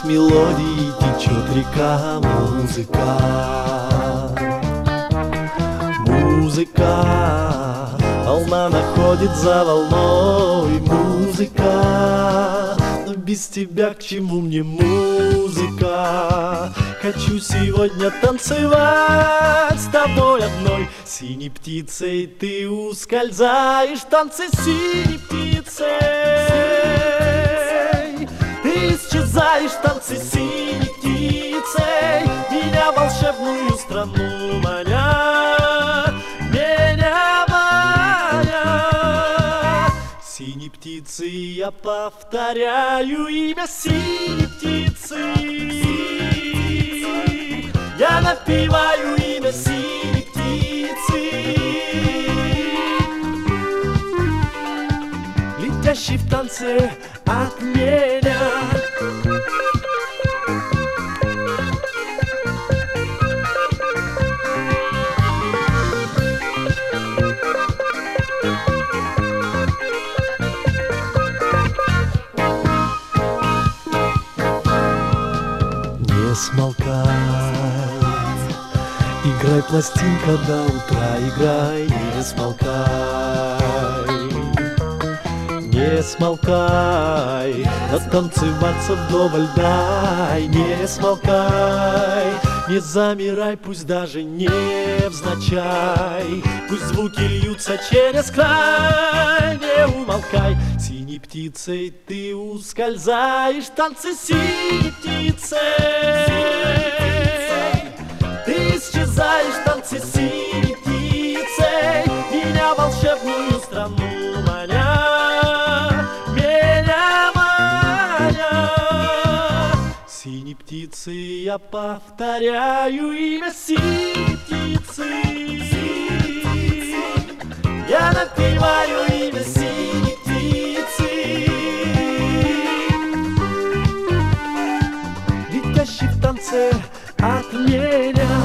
Сквозь мелодии течет река музыка. Музыка, волна находит за волной. Музыка, но без тебя к чему мне музыка? Хочу сегодня танцевать с тобой одной. Синей птицей ты ускользаешь, танцы синей птицей. Ты исчезаешь, танцы синей птицей. Меня в волшебную страну маня, меня маня. Синей птицы я повторяю имя синей птицы. Я напеваю имя синей птицы, летящий в танце от меня. Не смолкай, играй, пластинка, до утра играй, не смолкай. Не смолкай, натанцеваться вдоволь дай, не смолкай. Не замирай, пусть даже невзначай, пусть звуки льются через край. Не умолкай, синей птицей ты ускользаешь, танцы синей птицей. Ты исчезаешь, танцы синей птицей. Меня в волшебную страну маня, меня маня. Синей птицы я повторяю имя синей птицы. Я напеваю имя синей птицы, летящий в танце от меня.